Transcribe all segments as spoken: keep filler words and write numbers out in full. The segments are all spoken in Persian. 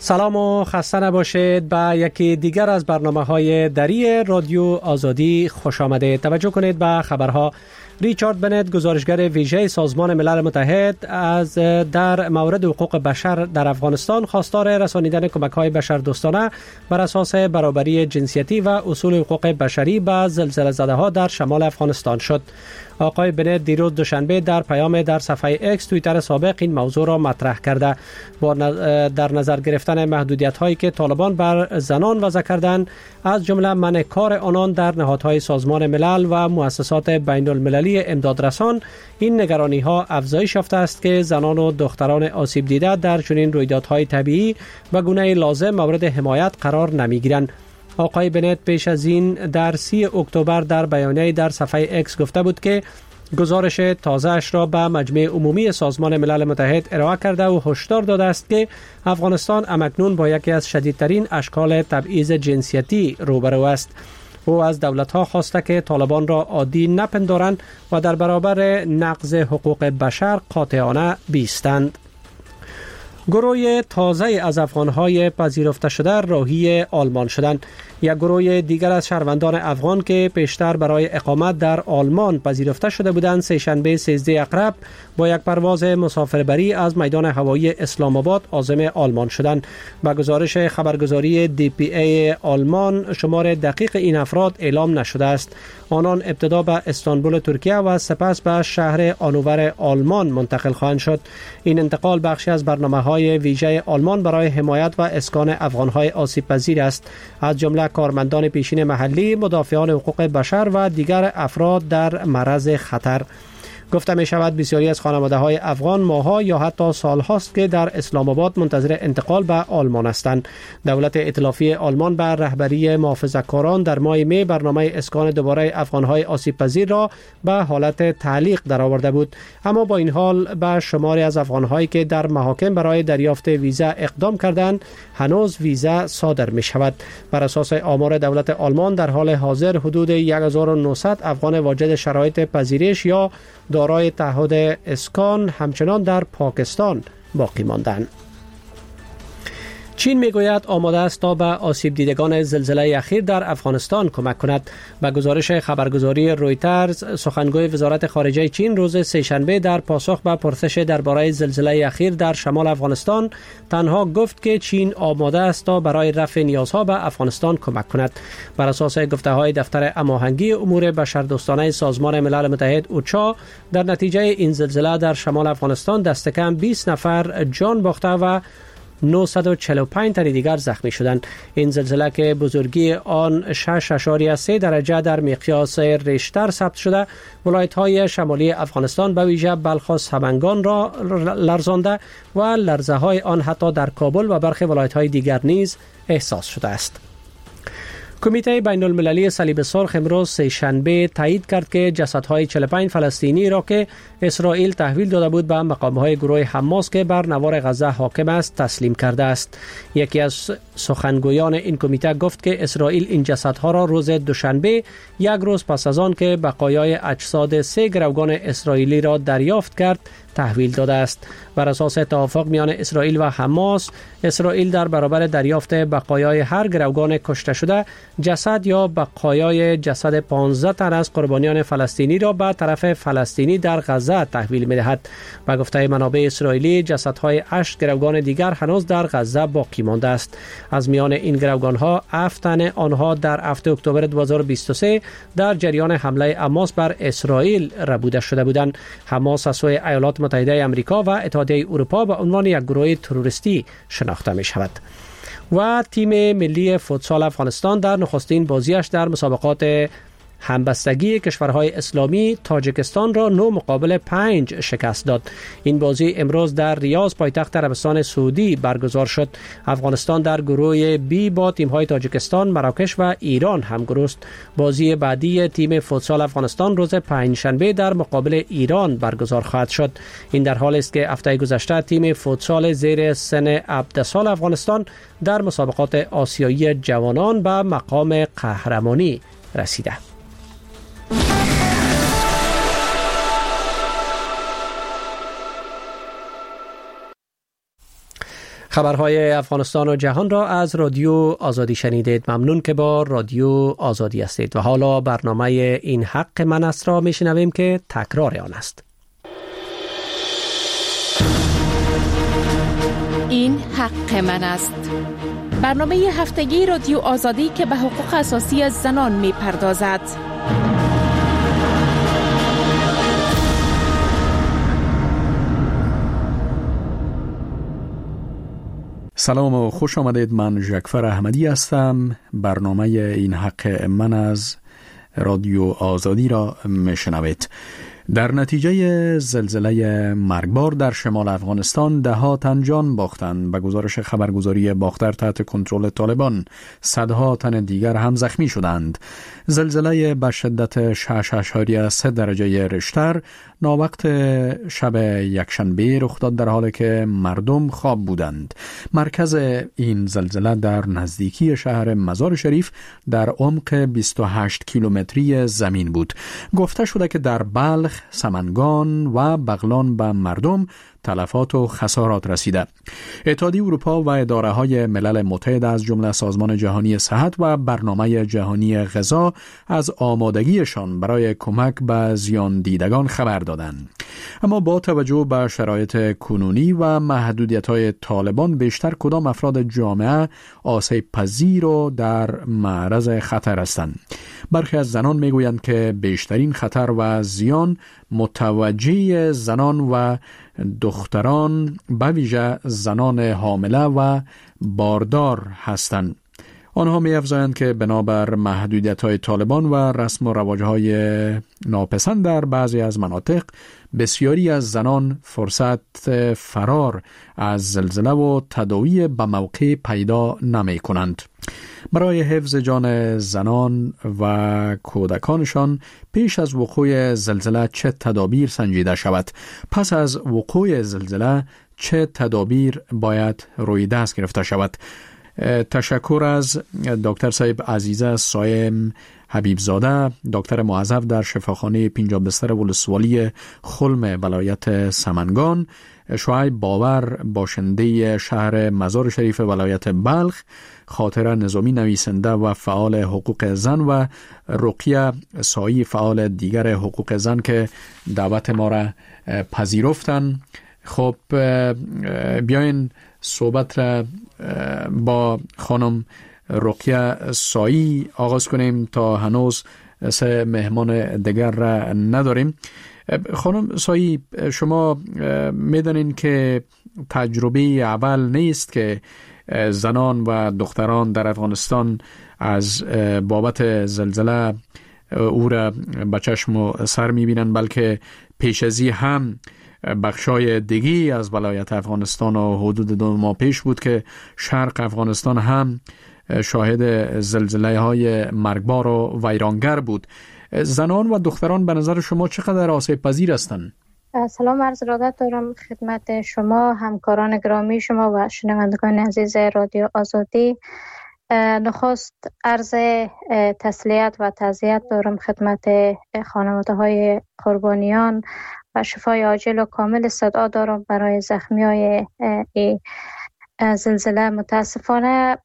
سلام و خسته نباشید. به یکی دیگر از برنامه‌های دری رادیو آزادی خوش آمدید. توجه کنید به خبرها. ریچارد بنت، گزارشگر ویژه سازمان ملل متحد، از در مورد حقوق بشر در افغانستان خواستار رسانیدن کمک‌های بشردوستانه بر اساس برابری جنسیتی و اصول حقوق بشری به زلزله زده‌ها در شمال افغانستان شد. آقای بنت دیروز دوشنبه در پیام در صفحه اکس توییتر سابق این موضوع را مطرح کرده. با در نظر گرفتن محدودیت‌هایی که طالبان بر زنان وضع کردند، از جمله منع کار آنان در نهادهای سازمان ملل و مؤسسات بین المللی امدادرسان، این نگرانی‌ها افزایش یافته است که زنان و دختران آسیب دیده در چنین رویدادهای طبیعی به گونه لازم مورد حمایت قرار نمی‌گیرند. آقای بنت پیش از این در سی اکتبر در بیانیه‌ای در صفحه اکس گفته بود که گزارش تازه‌اش را به مجمع عمومی سازمان ملل متحد ارائه کرده و هشدار داده است که افغانستان همکنون با یکی از شدیدترین اشکال تبعیض جنسیتی روبرو است. او از دولت‌ها خواسته که طالبان را عادی نپندارند و در برابر نقض حقوق بشر قاطعانه بایستند. گروه تازه از افغان‌های پذیرفته شده راهی آلمان شدند. یک گروه دیگر از شهروندان افغان که پیشتر برای اقامت در آلمان پذیرفته شده بودند، سه‌شنبه سیزده اکتبر با یک پرواز مسافربری از میدان هوایی اسلام آباد عازم آلمان شدند. با گزارش خبرگزاری دی پی ای آلمان، شمار دقیق این افراد اعلام نشده است. آنان ابتدا به استانبول ترکیه و سپس به شهر آنوور آلمان منتقل خواهند شد. این انتقال بخشی از برنامه‌های ویژه آلمان برای حمایت و اسکان افغان‌های آسیب پذیر است، از جمله کارمندان پیشین محلی، مدافعان حقوق بشر و دیگر افراد در معرض خطر. گفته می شود بسیاری از خانواده های افغان ماها یا حتی سال هاست که در اسلام آباد منتظر انتقال به آلمان هستند. دولت ائتلافی آلمان به رهبری محافظه‌کاران در ماه می برنامه اسکان دوباره افغان های آسیب پذیر را به حالت تعلیق درآورده بود، اما با این حال به شماری از افغان هایی که در محاکم برای دریافت ویزا اقدام کردند هنوز ویزا صادر می شود. بر اساس آمار دولت آلمان در حال حاضر حدود هزار و نهصد افغان واجد شرایط پذیرش یا دارای تعهد اسکان همچنان در پاکستان باقی ماندند. چین میگوید آماده است تا به آسیب دیدگان زلزله اخیر در افغانستان کمک کند. به گزارش خبرگزاری رویترز، سخنگوی وزارت خارجه چین روز سه‌شنبه در پاسخ به پرسش درباره زلزله اخیر در شمال افغانستان تنها گفت که چین آماده است تا برای رفع نیازها به افغانستان کمک کند. بر اساس گفته‌های دفتر هماهنگی امور بشردوستانه سازمان ملل متحد اوچا، در نتیجه این زلزله در شمال افغانستان دست کم بیست نفر جان باخته و نهصد و چهل و پنج تن دیگر زخمی شدند. این زلزله که بزرگی آن شش اشاریه سه درجه در مقیاس ریشتر ثبت شده، ولایت‌های شمالی افغانستان به ویژه بلخ و سمنگان را لرزانده و لرزه‌های آن حتی در کابل و برخی ولایت‌های دیگر نیز احساس شده است. کمیته بین المللی صلیب سرخ امروز سه‌شنبه تایید کرد که جسدهای چهل و پنج فلسطینی را که اسرائیل تحویل داده بود به مقام‌های گروه حماس که بر نوار غزه حاکم است تسلیم کرده است. یکی از سخنگویان این کمیته گفت که اسرائیل این جسدها را روز دوشنبه، یک روز پس از آن که بقایای اجساد سه گروگان اسرائیلی را دریافت کرد، تحویل داده است. بر اساس توافق میان اسرائیل و حماس، اسرائیل در برابر دریافت بقایای هر گروگان کشته شده، جسد یا بقایای جسد پانزده تن از قربانیان فلسطینی را به طرف فلسطینی در غزه تحویل می‌دهد. به گفته منابع اسرائیلی، جسدهای هشت گروگان دیگر هنوز در غزه باقی مانده است. از میان این گروگان‌ها هفت تن آنها در هفتم اکتبر دو هزار و بیست و سه در جریان حمله حماس بر اسرائیل ربوده شده بودند. حماس از سوی ایالات متحده آمریکا و اتحادیه اروپا به عنوان یک گروه تروریستی شناخته می شود. و تیم ملی فوتسال افغانستان در نخستین بازیش در مسابقات همبستگی کشورهای اسلامی تاجیکستان را نه مقابل پنج شکست داد. این بازی امروز در ریاض پایتخت عربستان سعودی برگزار شد. افغانستان در گروه بی با تیم‌های تاجیکستان، مراکش و ایران همگروه است. بازی بعدی تیم فوتسال افغانستان روز پنجشنبه در مقابل ایران برگزار خواهد شد. این در حالی است که هفته گذشته تیم فوتسال زیر سن عبدسال افغانستان در مسابقات آسیایی جوانان به مقام قهرمانی رسیده. خبرهای افغانستان و جهان را از رادیو آزادی شنیدید. ممنون که با رادیو آزادی هستید. و حالا برنامه این حق من است را میشنویم که تکرار آن است. این حق من است. برنامه هفتگی رادیو آزادی که به حقوق اساسی زنان میپردازد. سلام و خوش آمدید. من ژکفر احمدی هستم. برنامه این حق من از رادیو آزادی را میشنوید. در نتیجه زلزله مرگبار در شمال افغانستان ده ها تن جان باختند. به گزارش خبرگزاری باختر تحت کنترل طالبان صدها تن دیگر هم زخمی شدند. زلزله به شدت شش اشاریه سه درجه ریشتر ناوقت شب یکشنبه رخ داد در حالی که مردم خواب بودند. مرکز این زلزله در نزدیکی شهر مزار شریف در عمق بیست و هشت کیلومتری زمین بود. گفته شده که در بلخ، سمنگان و بغلان به مردم تلفات و خسارات رسیده. اتحادیه اروپا و اداره‌های ملل متحد از جمله سازمان جهانی صحت و برنامه جهانی غذا از آمادگیشان برای کمک به زیان دیدگان خبر دادند. اما با توجه به شرایط کنونی و محدودیت‌های طالبان بیشتر کدام افراد جامعه آسیب پذیر و در معرض خطر هستند؟ برخی از زنان میگویند که بیشترین خطر و زیان متوجه زنان و دختران به ویژه زنان حامله و باردار هستند. آنها می افزایند که بنابر محدودیت‌های طالبان و رسم و رواج‌های ناپسند در بعضی از مناطق بسیاری از زنان فرصت فرار از زلزله و تداوی به موقع پیدا نمی کنند. برای حفظ جان زنان و کودکانشان پیش از وقوع زلزله چه تدابیر سنجیده شود؟ پس از وقوع زلزله چه تدابیر باید روی دست گرفته شود؟ تشکر از دکتر صاحب عزیزه سایم حبیبزاده، دکتر موظف در شفاخانه پنجاب بستر ولسوالی خلم ولایت سمنگان، شعیب باور باشنده شهر مزار شریف ولایت بلخ، خاطره نظامی نویسنده و فعال حقوق زن و رقیه سایی فعال دیگر حقوق زن که دعوت ما را پذیرفتن. خب بیاین صحبت را با خانم رقیه سایی آغاز کنیم تا هنوز سه مهمان دیگر را نداریم. خانم سایی، شما میدانین که تجربه اول نیست که زنان و دختران در افغانستان از بابت زلزله او را به چشم و سر میبینن، بلکه پیش ازی هم بخشای دیگی از ولایت افغانستان و حدود دو ماه پیش بود که شرق افغانستان هم شاهد زلزله های مرگبار و ویرانگر بود. زنان و دختران به نظر شما چقدر آسیب پذیر هستند؟ سلام عرض ارادت دارم خدمت شما، همکاران گرامی شما و شنوندگان عزیز رادیو آزادی. نخست عرض تسلیت و تعزیت دارم خدمت خانواده های قربانیان و شفای عاجل و کامل صدا دارم برای زخمی های زلزله. متاسفانه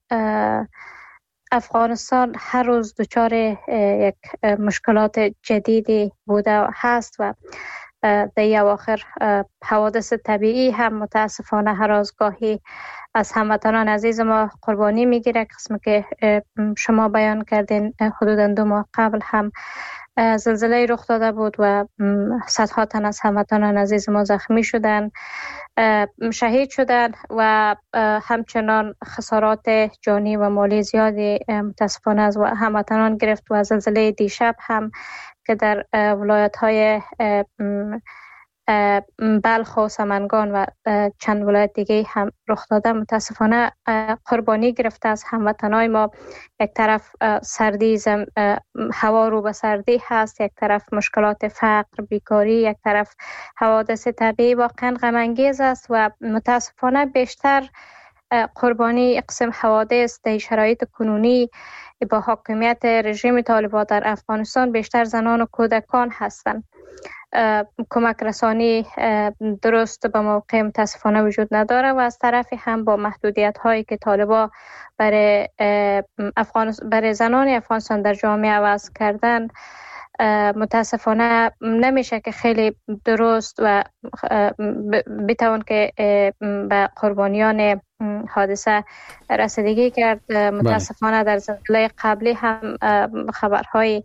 افغانستان هر روز دچار یک مشکلات جدیدی بوده و هست و در اواخر حوادث طبیعی هم متاسفانه هر روز گاهی از هموطنان عزیز ما قربانی میگیره. قسمی که شما بیان کردین حدود دو ماه قبل هم زلزله رخ داده بود و صدها تن از هموطنان عزیز ما زخمی شدن، شهید شدن و همچنان خسارات جانی و مالی زیادی متاسفانه از هموطنان گرفت. و زلزله دیشب هم که در ولایت های بلخ و سمنگان و چند ولایت دیگه هم رخ داده متاسفانه قربانی گرفته از هموطنای ما. یک طرف سردی زم... هوا رو به سردی هست، یک طرف مشکلات فقر، بیکاری، یک طرف حوادث طبیعی. واقعا غم انگیز است و متاسفانه بیشتر قربانی اقسام حوادث در شرایط کنونی با حاکمیت رژیم طالبان در افغانستان بیشتر زنان و کودکان هستند. کمک رسانی درست به موقع متاسفانه وجود نداره و از طرفی هم با محدودیت هایی که طالبان برای افغان برای زنان افغانستان در جامعه عوض کردن متاسفانه نمیشه که خیلی درست و بتوان که به قربانیان حادثه رسیدگی کرد. متاسفانه در زلزله قبلی هم خبرهای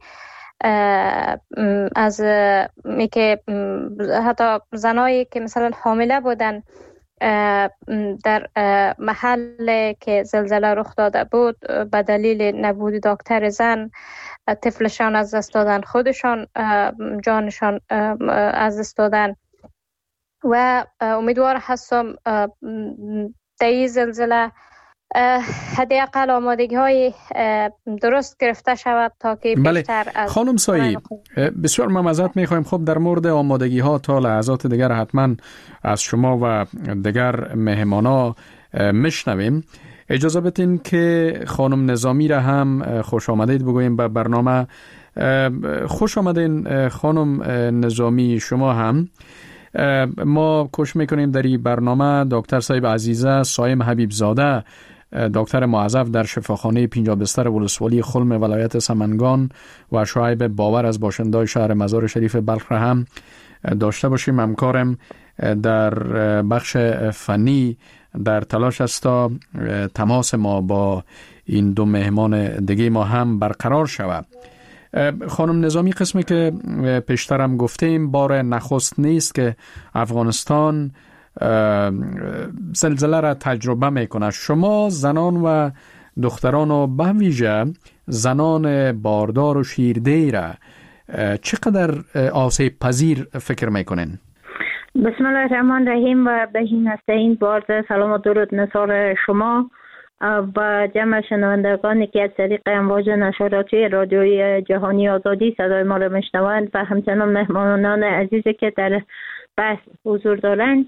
از می که حتی زنایی که مثلا حامله بودن در محل که زلزله رخ داده بود به دلیل نبود دکتر زن طفلشان از دست دادن، خودشان جانشان از دست دادن و امیدوار هستم در این زلزله حداقل آمادگی های درست گرفته شود تا که بله. بیشتر از خانم سایی بسیار معذرت میخوایم. خب در مورد آمادگی ها تا لحظات دیگر حتما از شما و دیگر مهمانا میشنویم. اجازه بدین که خانم نظامی را هم خوش آمدید بگوییم به برنامه. خوش آمدین خانم نظامی شما هم. ما کوشش میکنیم در این برنامه دکتر صاحب عزیزه سایم حبیب زاده، دکتر موظف در شفاخانه پنجاه بستر ولسوالی خلم ولایت سمنگان و شعیب باور از باشنده‌های شهر مزار شریف بلخ را هم داشته باشیم. همکارم در بخش فنی در تلاش است تا تماس ما با این دو مهمان دیگه ما هم برقرار شود. خانم نظامی، قسمی که پیشترم گفتیم بار نخست نیست که افغانستان زلزله را تجربه میکنه. شما زنان و دختران و به ویژه زنان باردار و شیردهی را چقدر آسیب پذیر فکر میکنین؟ بسم الله الرحمن الرحیم و بهین هستین. بارز سلام و درود نثار شما و جمع شنوندگانی که از طریق امواج نشراتی رادیوی جهانی آزادی صدای ما را میشنوند و همچنان مهمانان عزیزی که در بحث حضور دارند،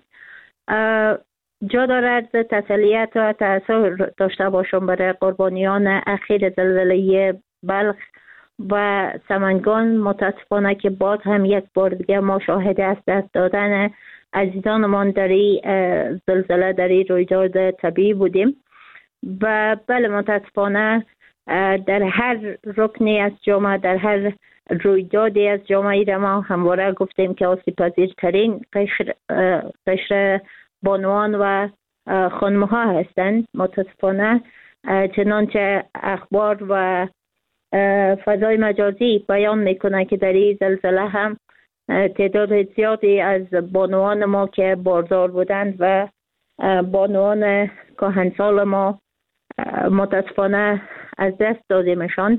جا دارد تسلیت و تأثیر داشته باشم برای قربانیان اخیر زلزله بلخ و سمنگان. متاسفانه که باز هم یک بار دیگه ما شاهد از دست دادن عزیزانمان در این زلزله در این رویداد طبیعی بودیم و بله متاسفانه در هر رکنی از جامعه، در هر رویدادی از جامعه را ما همواره گفتیم که آسیب پذیرترین قشر قشر بانوان و خانم‌ها هستند. متاسفانه چنانچه اخبار و فضای مجازی بیان میکنه که در این زلزله هم تعداد زیادی از بانوان ما که باردار بودند و بانوان کهنسال ما متاسفانه از دست دادیمشان.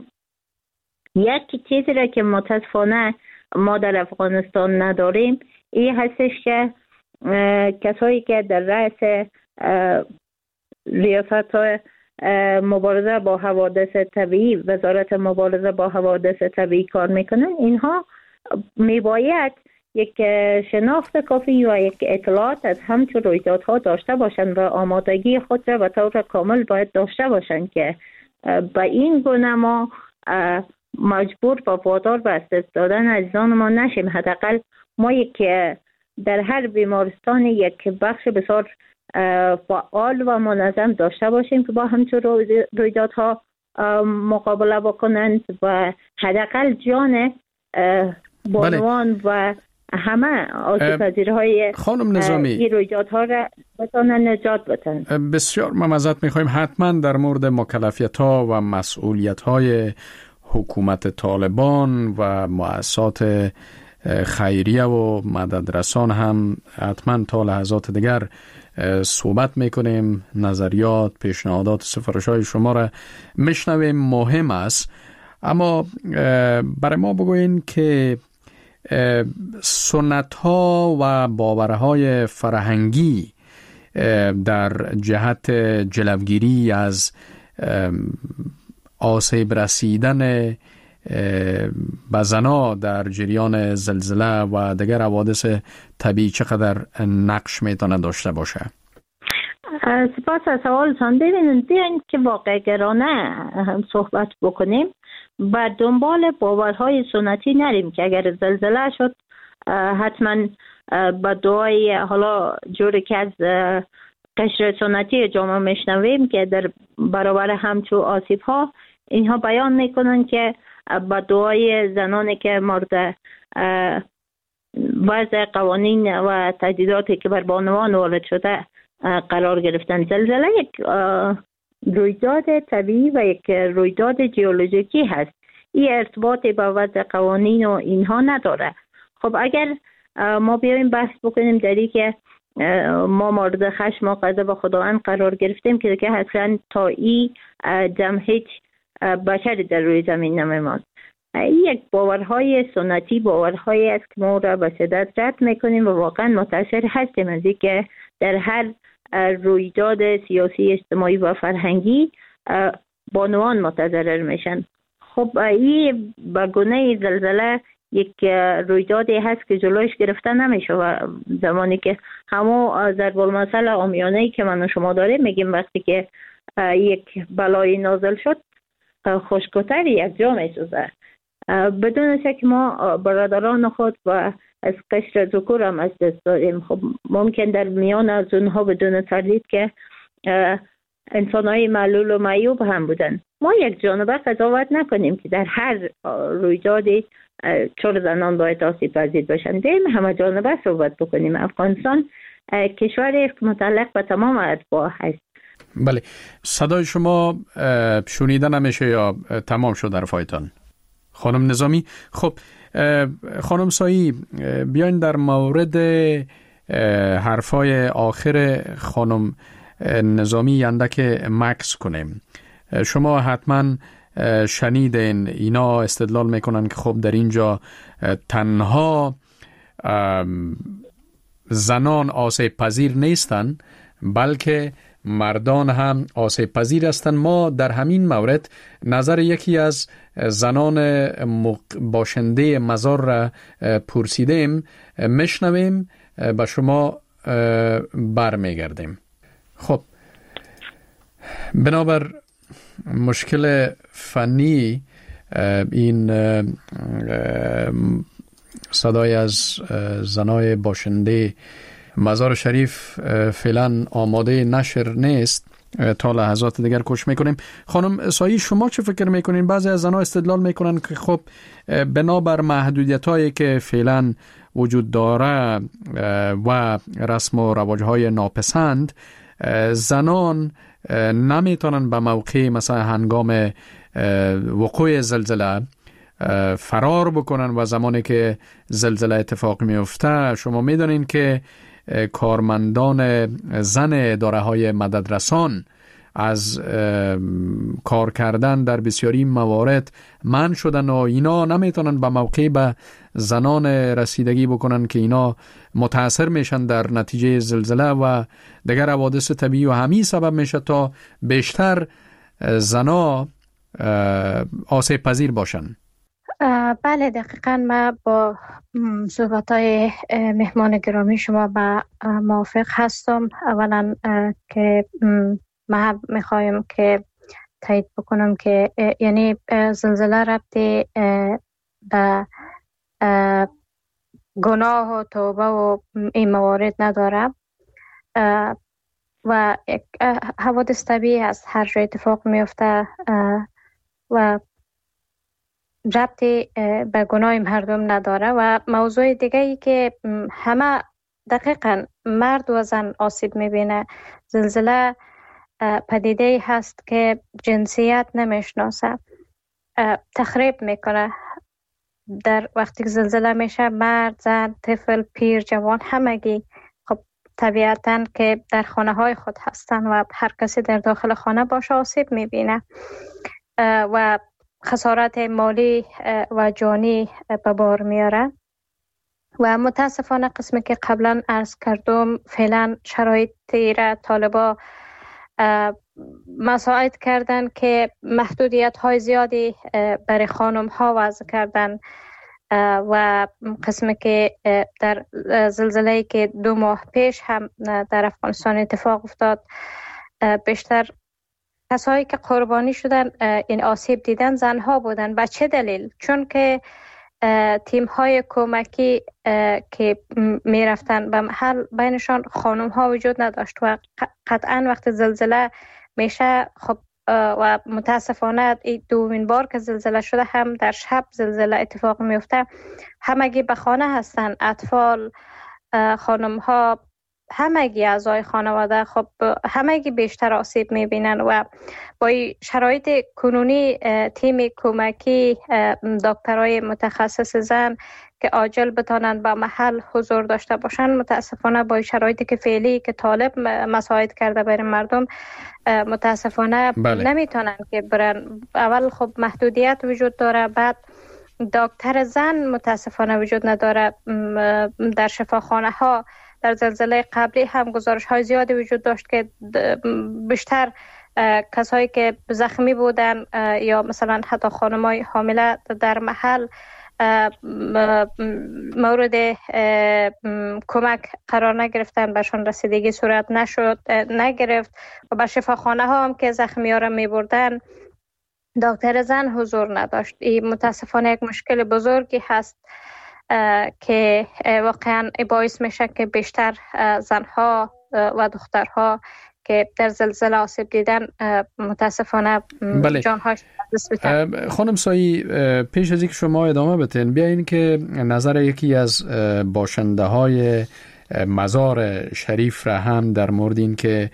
یک چیزی را که متاسفانه ما در افغانستان نداریم این هستش که کسایی که در رأس ریاست مبارزه با حوادث طبیعی، وزارت مبارزه با حوادث طبیعی کار میکنن، اینها میباید یک شناخت کافی و یک اطلاعات از همچون رویدادها داشته باشند و آمادگی خود را به طور کامل باید داشته باشند که به این گونه ما مجبور و وادار به از دست دادن عزیزان ما نشیم. حداقل ما یک در هر بیمارستان یک بخش بسیار فعال و منظم داشته باشیم که با همچون رویدادها مقابله بکنند و حداقل جان بانوان بله. و همه آسیب پذیرهای خانم نظامی این رویدادها را بتانن نجات بدن. بسیار ممزد میخوایم حتما در مورد مکلفیت ها و مسئولیت های حکومت طالبان و مؤسسات خیریه و مددرسان هم حتما تا لحظات دیگر صحبت میکنیم. نظریات، پیشنهادات، سفارش های شما را میشنویم، مهم است. اما برای ما بگوین که سنت ها و باورهای فرهنگی در جهت جلوگیری از آسیب رسیدن به زنا در جریان زلزله و دیگر حوادث طبیعی چقدر نقش میتونه داشته باشه؟ سپاس از سوالتان. ببینید بیاین که واقع گرانه صحبت بکنیم، بر دنبال باورهای سنتی نریم که اگر زلزله شد حتما با دعای حالا جوری که از قشر سنتی جامعه میشنویم که در برابر همچو آسیب ها اینها بیان میکنن که با دعای زنانی که مورد وضع قوانین و تهدیداتی که بر بانوان وارد شده قرار گرفتن. زلزله یک رویداد طبیعی و یک رویداد ژئولوژیکی هست. این ارتباطی با وضع قوانین و اینها نداره. خب اگر ما بیایم بحث بکنیم در این که ما مورد خشم و غضب خداوند قرار گرفتیم که که اصلا تا این دم هیچ بشری در روی زمین نمیماند. این یک باورهای سنتی باورهایی است که ما را به شدت رد میکنیم و واقعا متاثر هستیم از این که در هر رویداد سیاسی اجتماعی و فرهنگی بانوان متضرر میشن. خب این به گونه زلزله یک رویدادی هست که جلوش گرفته نمیشه و زمانی که همو ضرب المثل عامیانه‌ای که من و شما داریم میگیم وقتی که یک بلای نازل شد خشک‌تر یک جا میسوزه. بدون شک ما برادران خود و از قشر ذکور هم از دست داریم. خب ممکن در میان از اونها بدون تردید که انسان‌های معلول و معیوب هم بودن. ما یک جانبه قضاوت نکنیم که در هر رویدادی چهار زنان باید آسیب پذیر باشن. دیم همه جانبه صحبت بکنیم. افغانستان کشوری است که متعلق به تمام اتباع هست. بله، صدای شما شنیده نمیشه یا تمام شد حرفایتان خانم نظامی؟ خب خانم سایی، بیاین در مورد حرفای آخر خانم نظامی اندک مکس کنیم. شما حتما شنیدین اینا استدلال میکنن که خب در اینجا تنها زنان آسیب پذیر نیستن بلکه مردان هم آسیب پذیر هستند. ما در همین مورد نظر یکی از زنان باشنده مزار را پرسیدیم، میشنویم، به شما برمیگردیم. خب بنابر مشکل فنی این صدای از زنای باشنده مزار شریف فعلا آماده نشر نیست، تا لحظات دیگر کوشش میکنیم. خانم سایی، شما چه فکر میکنین؟ بعضی از زنها استدلال میکنن که خب بنابر محدودیت هایی که فعلا وجود داره و رسم و رواجهای ناپسند، زنان نمیتونن به موقع مثلا هنگام وقوع زلزله فرار بکنن و زمانی که زلزله اتفاق میفته شما میدونین که کارمندان زن اداره های مددرسان از کار کردن در بسیاری موارد منع شدن و اینا نمیتونن به موقع به زنان رسیدگی بکنن که اینا متاثر میشن در نتیجه زلزله و دیگر حوادث طبیعی و همین سبب میشه تا بیشتر زنا آسیب پذیر باشن. بله دقیقاً ما با صحبت‌های مهمان گرامی شما با موافق هستم. اولا که ما میخوایم که تایید بکنم که یعنی زلزله ربطی به گناه و توبه و این موارد نداره و حوادث طبیعی هست، هر جای اتفاق میفته و ربطی به گناه مردم نداره. و موضوع دیگه ای که همه دقیقاً مرد و زن آسیب میبینه، زلزله پدیده هست که جنسیت نمیشناسه، تخریب میکنه. در وقتی که زلزله میشه مرد، زن، طفل، پیر، جوان همگی خب طبیعتاً که در خانه های خود هستن و هر کسی در داخل خانه باشه آسیب میبینه و خسارت مالی و جانی به بار میاره. و متاسفانه قسمی که قبلا عرض کردم فعلا شرایطی را طالبا مساعد کردن که محدودیت های زیادی برای خانم ها وضع کردن و قسمی که در زلزله‌ای که دو ماه پیش هم در افغانستان اتفاق افتاد بیشتر کسایی که قربانی شدن این آسیب دیدن زنها بودن. به چه دلیل؟ چون که تیم های کمکی که می رفتن به محل بینشان خانم ها وجود نداشت و قطعا وقت زلزله میشه. خب و متاسفانه این دومین بار که زلزله شده هم در شب زلزله اتفاق میفته، همگی به خانه هستن، اطفال، خانم ها، همگی اعضای خانواده، خب همگی بیشتر آسیب میبینن و با شرایط کنونی تیم کمکی دکترای متخصص زن که عاجل بتانند با محل حضور داشته باشند، متاسفانه با شرایطی که فعلی که طالب مساعد کرده بین مردم متاسفانه بله. نمیتونن که برن. اول خب محدودیت وجود داره، بعد دکتر زن متاسفانه وجود نداره در شفاخانه ها. در زلزله قبلی هم گزارش های زیادی وجود داشت که بیشتر کسایی که زخمی بودن یا مثلا حتی خانمای حامله در محل مورد کمک قرار نگرفتن، برشان رسیدگی صورت نشد نگرفت و به شفاخانه ها هم که زخمی ها را می بردن دکتر زن حضور نداشت. این متاسفانه یک مشکل بزرگی هست که واقعا باعث میشه که بیشتر زنها و دخترها که در زلزله آسیب دیدن متاسفانه بله. جانهاش دست بدن. خانم سایی، پیش از اینکه شما ادامه بتین بیاین که نظر یکی از باشنده های مزار شریف را هم در مورد این که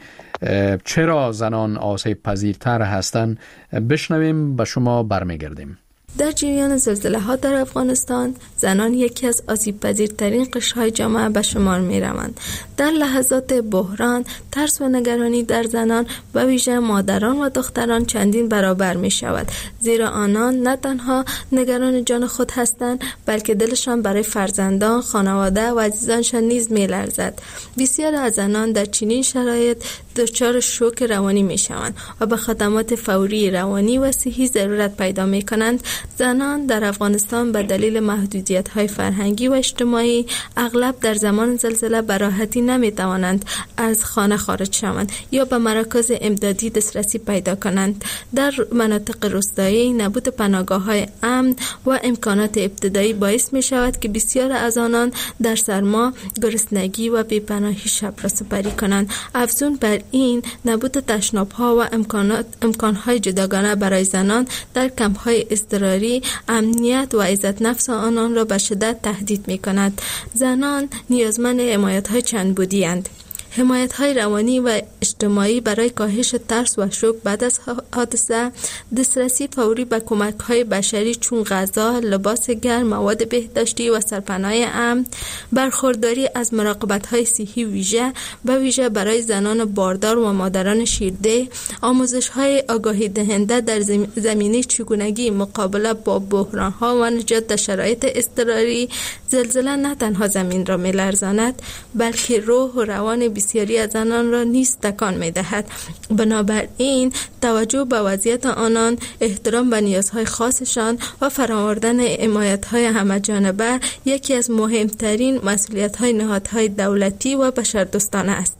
چرا زنان آسیب پذیرتر هستند بشنویم، به شما برمیگردیم. در جریان زلزله ها در افغانستان زنان یکی از آسیب پذیرترین قشرهای جامعه به شمار می روند. در لحظات بحران ترس و نگرانی در زنان به ویژه مادران و دختران چندین برابر می شود، زیرا آنان نه تنها نگران جان خود هستند بلکه دلشان برای فرزندان، خانواده و عزیزانشان نیز می لرزد. بسیار از زنان در چنین شرایط دچار شوک روانی می شوند و به خدمات فوری روانی و صحی ضرورت پیدا می کنند. زنان در افغانستان به دلیل محدودیت‌های فرهنگی و اجتماعی اغلب در زمان زلزله به راحتی نمی‌توانند از خانه خارج شوند یا به مراکز امدادی دسترسی پیدا کنند. در مناطق روستایی نبود پناهگاه‌های امن و امکانات ابتدایی باعث می‌شود که بسیار از آنان در سرما، گرسنگی و بی‌پناهی شب را سپری کنند. افزون بر این نبود تشناب‌ها و امکانات امکان‌های جداگانه برای زنان در کمپ‌های اضطراری امنیت و عزت نفس آنان را به شدت تهدید می کند. زنان نیازمند حمایت‌های چند بودی اند. حمایت‌های روانی و اجتماعی برای کاهش ترس و شوک بعد از حادثه، دسترسی فوری به کمک‌های بشری چون غذا، لباس گرم، مواد بهداشتی و سرپناه امن، برخورداری از مراقبت‌های صحی ویژه و ویژه برای زنان باردار و مادران شیرده، آموزش‌های آگاهی دهنده در زمینه چگونگی مقابله با بحران‌ها و نجات در شرایط اضطراری. زلزله نه تنها زمین را می‌لرزاند بلکه روح و روان بسیاری از آنان را نیز تکان می‌دهد. بنابراین توجه به وضعیت آنان، احترام به نیازهای خاصشان و فراآوردن حمایت‌های همه‌جانبه یکی از مهمترین مسئولیت‌های نهادهای دولتی و بشردوستانه است.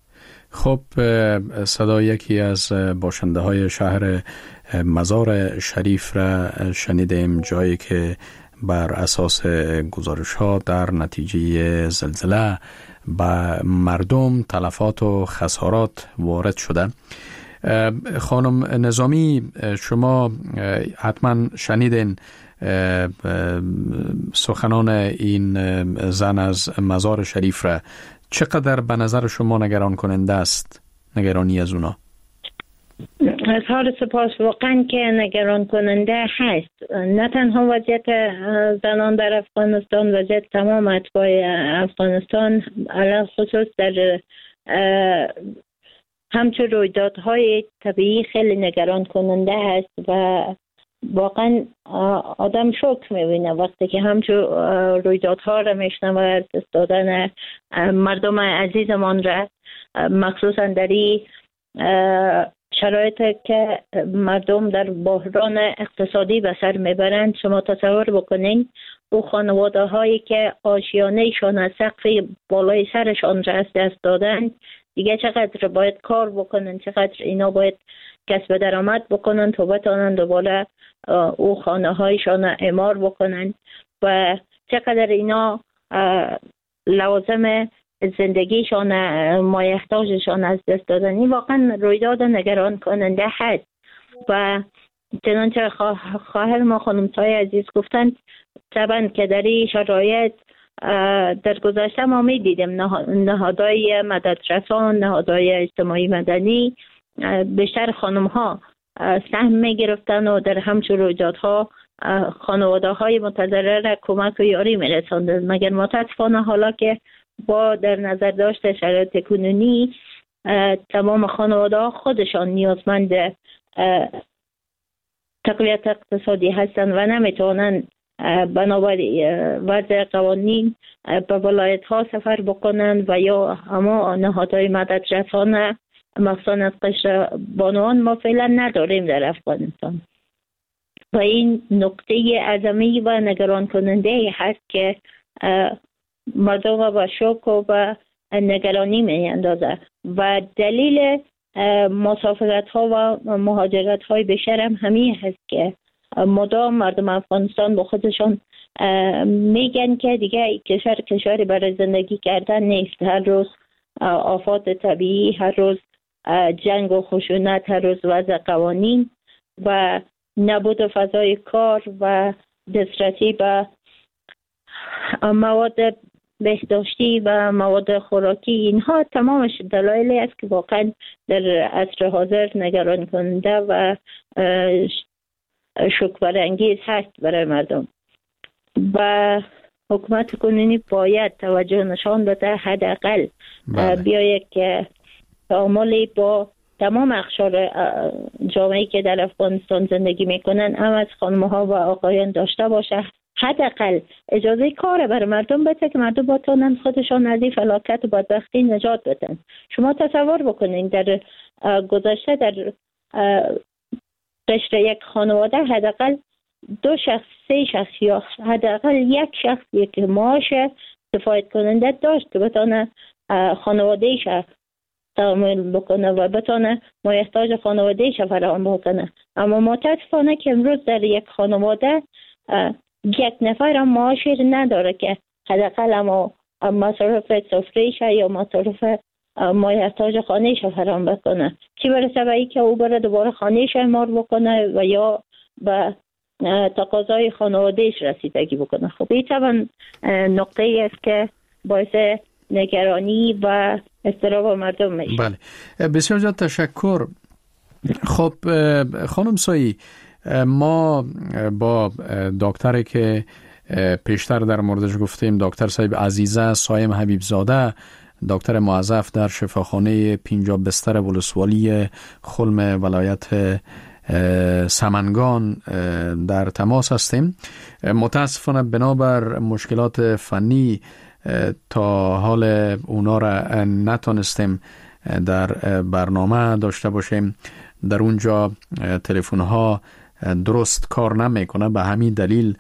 خب، صدا یکی از باشنده های شهر مزار شریف را شنیدیم، جایی که بر اساس گزارش ها در نتیجه زلزله به مردم تلفات و خسارات وارد شده. خانم نظامی، شما حتما شنیدین سخنان این زن از مزار شریف را. چقدر به نظر شما نگران کننده است نگرانی از اونا؟ اظهار سپاس. واقعا که نگران کننده هست، نه تنها وضعیت زنان در افغانستان، وضعیت تمام اتباع افغانستان علاوه خصوص در همچون رویدادهای طبیعی خیلی نگران کننده هست و واقعا آدم شوک میبینه وقتی که همچون رویدادها را میشنوه، از دست دادن مردم عزیزمان را، مخصوصا در این شرایطی که مردم در بحران اقتصادی به سر میبرند. شما تصور بکنین او خانواده هایی که آشیانه شان از سقف بالای سرشان را از دست دادن، دیگه چقدر باید کار بکنن، چقدر اینا باید کسب درآمد بکنن تا بتانن دوباره او خانه هایشان اعمار بکنن. و چقدر اینا لوازم زندگیشان مایحتاجشان از دست دادن. این واقعا رویداد نگران کننده هست و چنانچه خواهر ما خانم سای عزیز گفتند طبعا که در این شرایط در گذشته ما می دیدیم نهادهای مددرسان، نهادهای اجتماعی مدنی بیشتر خانم ها سهم می گرفتن و در همچون رویدادها خانواده های متضرر را کمک و یاری می رساندن. مگر متاسفانه حالا که با در نظر داشت شرایط کنونی تمام خانواده ها خودشان نیازمند تقویت اقتصادی هستند و نمیتونن بنابراین وضع قوانین به ولایت ها سفر بکنند و یا اما نهادهای مددرسان مخصوصا از قشر بانوان ما فعلا نداریم در افغانستان و این نقطه عظمی و نگران کننده هست که مردم با شوک و با نگرانی می اندازه و دلیل مسافرت ها و مهاجرت های بیشتر هم همین هست که مدام مردم افغانستان با خودشان میگن که دیگه کشور کشوری برای زندگی کردن نیست. هر روز آفات طبیعی، هر روز جنگ و خشونت، هر روز وضع قوانین و نبود فضای کار و دسترسی به مواد بهداشتی و مواد خوراکی، اینها تمامش دلایلی است که واقعا در عصر حاضر نگران کننده و شوک برانگیز هست برای مردم و حکومت کنونی باید توجه نشان بده، حداقل بیاید که تعاملی با تمام اقشار جامعه‌ای که در افغانستان زندگی میکنن هم از خانم‌ها و آقایان داشته باشه، حداقل اجازه کار برای مردم بده که مردم بتونن خودشان از این فلاکت و بدبختی نجات بدن. شما تصور بکنین در گذشته در قشر یک خانواده حداقل دو شخص، سه شخص یا حداقل یک شخص یک معاش کفایت کننده داشت که بتونه خانواده‌اش تعامل بکنه و بتونه مایحتاج خانواده‌اش فراهم بکنه. اما متاسفانه که امروز در یک خانواده یک نفر هم معاشی نداره که حداقل اما مصارف سفره‌اش یا مصارف مایحتاج خانه‌اش فراهم بکنه، چی برسه به اینکه او بره دوباره خانه‌اش اعمار بکنه و یا به تقاضای خانواده‌اش رسیدگی بکنه. خب این طبعا نقطه ای است که باعث نگرانی و اضطراب مردم میشه. بله، بسیار زیاد تشکر. خب خانم سایی، ما با دکتری که پیشتر در موردش گفتیم، دکتر صاحب عزیزه سایم حبیب زاده، دکتر موظف در شفاخانه پنجاه بستر ولسوالی خلم ولایت سمنگان در تماس هستیم. متاسفانه بنابر مشکلات فنی تا حال اونا را نتونستیم در برنامه داشته باشیم. در اونجا تلفن ها درست کار نمیکنه، به همین دلیل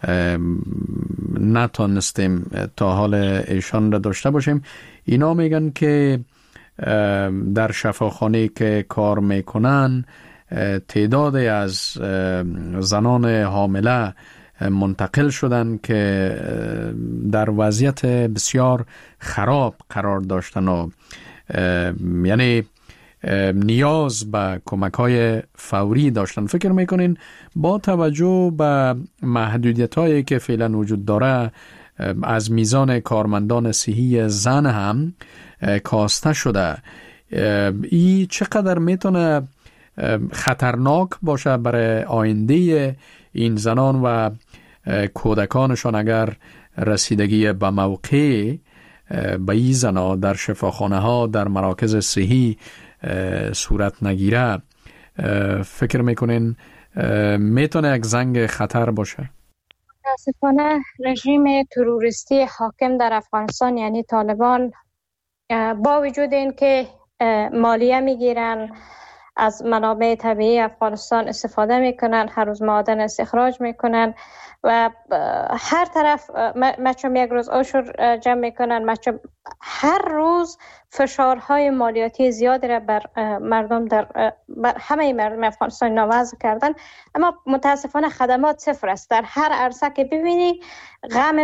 نتونستیم تا حال ایشان را داشته باشیم. اینا میگن که در شفاخانه که کار میکنن تعدادی از زنان حامله منتقل شدن که در وضعیت بسیار خراب قرار داشتن و یعنی نیاز به کمک‌های فوری داشتن. فکر میکنین با توجه به محدودیت‌هایی که فعلا وجود داره از میزان کارمندان صحی زن هم کاسته شده، این چقدر میتونه خطرناک باشه برای آینده این زنان و کودکانشان اگر رسیدگی به موقع به این زنها در شفاخانه ها، در مراکز صحی صورت نگیره؟ فکر میکنین میتونه یک زنگ خطر باشه؟ متاسفانه رژیم تروریستی حاکم در افغانستان یعنی طالبان با وجود این که مالیه میگیرن، از منابع طبیعی افغانستان استفاده میکنن، هر روز معادن استخراج میکنن و هر طرف مچم یک روز عشر جمع میکنن، مچم هر روز فشارهای مالیاتی زیادی را بر مردم در بر همه مردم افغانستان ناوضع کردن، اما متاسفانه خدمات صفر است. در هر عرصه که ببینی غم